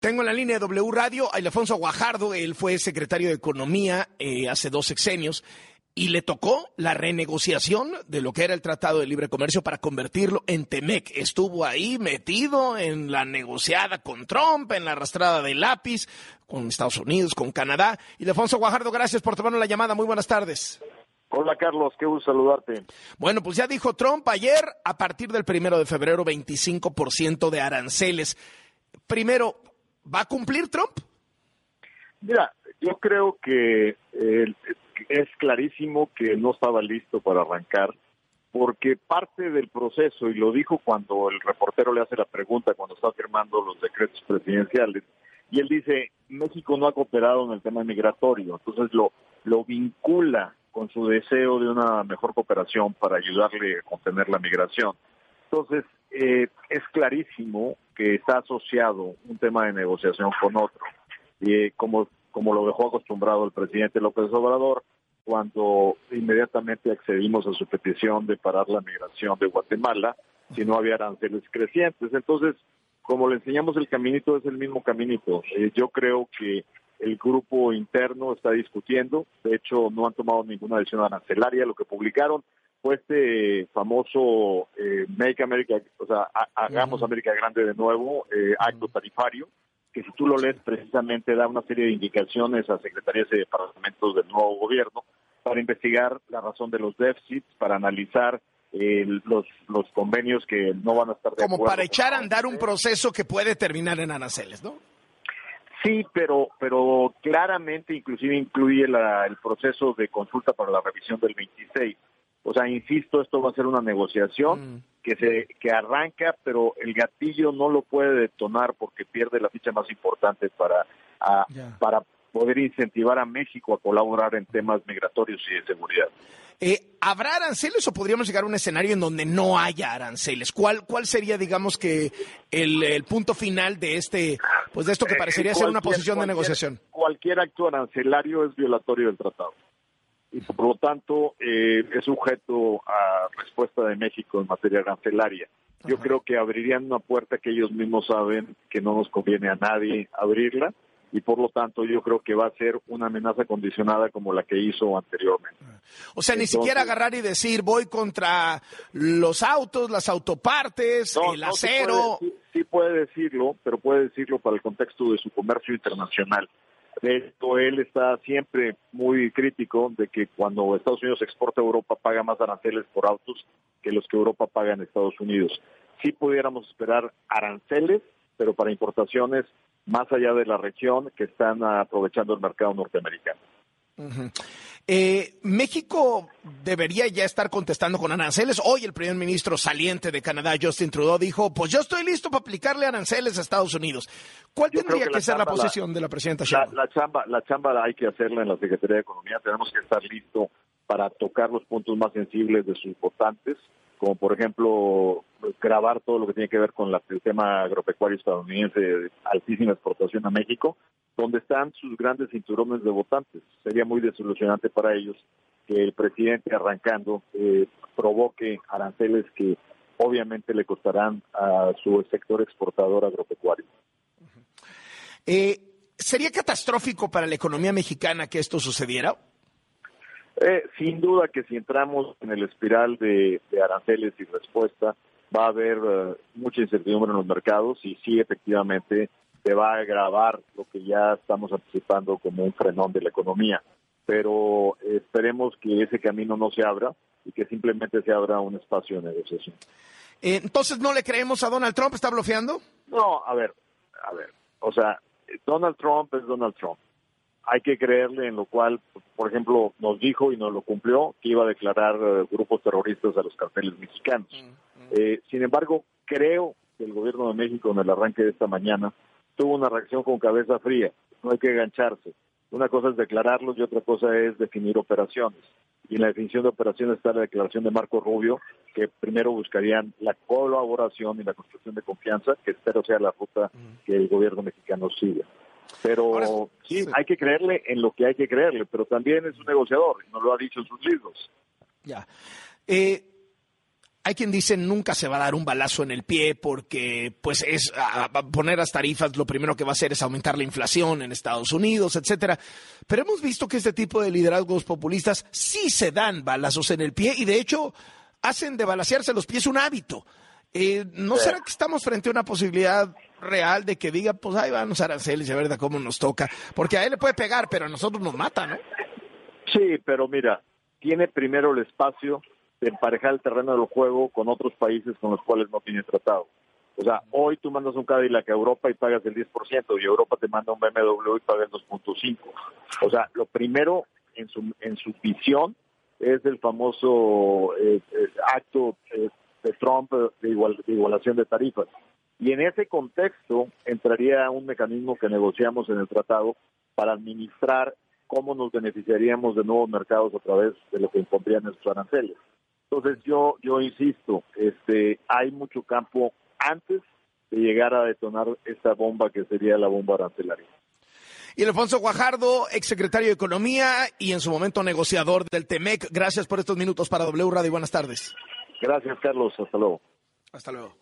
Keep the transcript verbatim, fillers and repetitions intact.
Tengo en la línea de W Radio a Ildefonso Guajardo. Él fue secretario de Economía eh, hace dos sexenios y le tocó la renegociación de lo que era el Tratado de Libre Comercio para convertirlo en Temec. Estuvo ahí metido en la negociada con Trump, en la arrastrada de lápiz con Estados Unidos, con Canadá. Ildefonso Guajardo, gracias por tomarnos la llamada. Muy buenas tardes. Hola Carlos, qué gusto saludarte. Bueno, pues ya dijo Trump ayer, a partir del primero de febrero, veinticinco por ciento de aranceles. Primero, ¿va a cumplir Trump? Mira, yo creo que eh, es clarísimo que no estaba listo para arrancar, porque parte del proceso, y lo dijo cuando el reportero le hace la pregunta, cuando está firmando los decretos presidenciales, y él dice, México no ha cooperado en el tema migratorio, entonces lo, lo vincula con su deseo de una mejor cooperación para ayudarle a contener la migración. Entonces, eh, es clarísimo que está asociado un tema de negociación con otro. Y eh, como, como lo dejó acostumbrado el presidente López Obrador, cuando inmediatamente accedimos a su petición de parar la migración de Guatemala, si no había aranceles crecientes. Entonces, como le enseñamos el caminito, es el mismo caminito. Eh, yo creo que el grupo interno está discutiendo, de hecho no han tomado ninguna decisión arancelaria, lo que publicaron fue este famoso eh, Make America, o sea, ha, hagamos América grande de nuevo, eh, acto tarifario, que si tú lo lees precisamente da una serie de indicaciones a secretarías y departamentos del nuevo gobierno para investigar la razón de los déficits, para analizar eh, los, los convenios que no van a estar de Como acuerdo. para echar a andar un proceso que puede terminar en aranceles, ¿no? Sí, pero pero claramente inclusive incluye la, el proceso de consulta para la revisión del veintiséis. O sea, insisto, esto va a ser una negociación mm. que se que arranca, pero el gatillo no lo puede detonar porque pierde la ficha más importante para a, yeah. para poder incentivar a México a colaborar en temas migratorios y de seguridad. Eh, ¿Habrá aranceles o podríamos llegar a un escenario en donde no haya aranceles? ¿Cuál cuál sería, digamos, que el, el punto final de este, pues de esto que parecería eh, ser una posición de negociación? Cualquier acto arancelario es violatorio del tratado y por lo tanto eh, es sujeto a respuesta de México en materia arancelaria. Yo Ajá. creo que abrirían una puerta que ellos mismos saben que no nos conviene a nadie abrirla. Y por lo tanto yo creo que va a ser una amenaza condicionada como la que hizo anteriormente. O sea, Entonces, ni siquiera agarrar y decir voy contra los autos, las autopartes, no, el no, acero. Sí puede, sí, sí puede decirlo, pero puede decirlo para el contexto de su comercio internacional. De esto él está siempre muy crítico de que cuando Estados Unidos exporta a Europa paga más aranceles por autos que los que Europa paga en Estados Unidos. Sí pudiéramos esperar aranceles, pero para importaciones más allá de la región que están aprovechando el mercado norteamericano. Uh-huh. Eh, México debería ya estar contestando con aranceles. Hoy el primer ministro saliente de Canadá, Justin Trudeau, dijo, pues yo estoy listo para aplicarle aranceles a Estados Unidos. ¿Cuál yo tendría que, que ser chamba, la posición la, de la presidenta Sheinbaum? La, la, chamba, la chamba la hay que hacerla en la Secretaría de Economía. Tenemos que estar listos para tocar los puntos más sensibles de sus votantes, como por ejemplo grabar todo lo que tiene que ver con la, el tema agropecuario estadounidense de altísima exportación a México, donde están sus grandes cinturones de votantes. Sería muy desilusionante para ellos que el presidente arrancando eh, provoque aranceles que obviamente le costarán a su sector exportador agropecuario. Uh-huh. Eh, ¿Sería catastrófico para la economía mexicana que esto sucediera? Eh, sin duda que si entramos en el espiral de, de aranceles y respuesta, va a haber uh, mucha incertidumbre en los mercados y sí, efectivamente, se va a agravar lo que ya estamos anticipando como un frenón de la economía. Pero eh, esperemos que ese camino no se abra y que simplemente se abra un espacio de negociación. Eh, Entonces, ¿no le creemos a Donald Trump? ¿Está blofeando? No, a ver, a ver, o sea, Donald Trump es Donald Trump. Hay que creerle en lo cual, por ejemplo, nos dijo y nos lo cumplió que iba a declarar uh, grupos terroristas a los carteles mexicanos. Mm, mm. Eh, sin embargo, creo que el gobierno de México en el arranque de esta mañana tuvo una reacción con cabeza fría. No hay que engancharse. Una cosa es declararlos y otra cosa es definir operaciones. Y en la definición de operaciones está la declaración de Marco Rubio, que primero buscarían la colaboración y la construcción de confianza, que espero sea la ruta mm. que el gobierno mexicano siga. Pero Ahora, sí, sí, hay que creerle en lo que hay que creerle, pero también es un negociador, y nos lo ha dicho en sus libros. Ya. Eh, Hay quien dice nunca se va a dar un balazo en el pie porque pues es a, a poner las tarifas, lo primero que va a hacer es aumentar la inflación en Estados Unidos, etcétera. Pero hemos visto que este tipo de liderazgos populistas sí se dan balazos en el pie y de hecho hacen de balacearse los pies un hábito. Eh, ¿No será que estamos frente a una posibilidad real de que diga, pues ahí van los aranceles y a ver de cómo nos toca? Porque a él le puede pegar, pero a nosotros nos mata, ¿no? Sí, pero mira, tiene primero el espacio de emparejar el terreno del juego con otros países con los cuales no tiene tratado. O sea, hoy tú mandas un Cadillac a Europa y pagas el diez por ciento y Europa te manda un B M W y pagas el dos punto cinco. O sea, lo primero en su en su visión es el famoso eh, eh, acto eh, de Trump de, igual, de igualación de tarifas. Y en ese contexto entraría un mecanismo que negociamos en el tratado para administrar cómo nos beneficiaríamos de nuevos mercados a través de lo que impondrían esos aranceles. Entonces yo yo insisto, este hay mucho campo antes de llegar a detonar esta bomba que sería la bomba arancelaria. Y Alfonso Guajardo, exsecretario de Economía y en su momento negociador del Temec, gracias por estos minutos para W Radio y buenas tardes. Gracias, Carlos. Hasta luego. Hasta luego.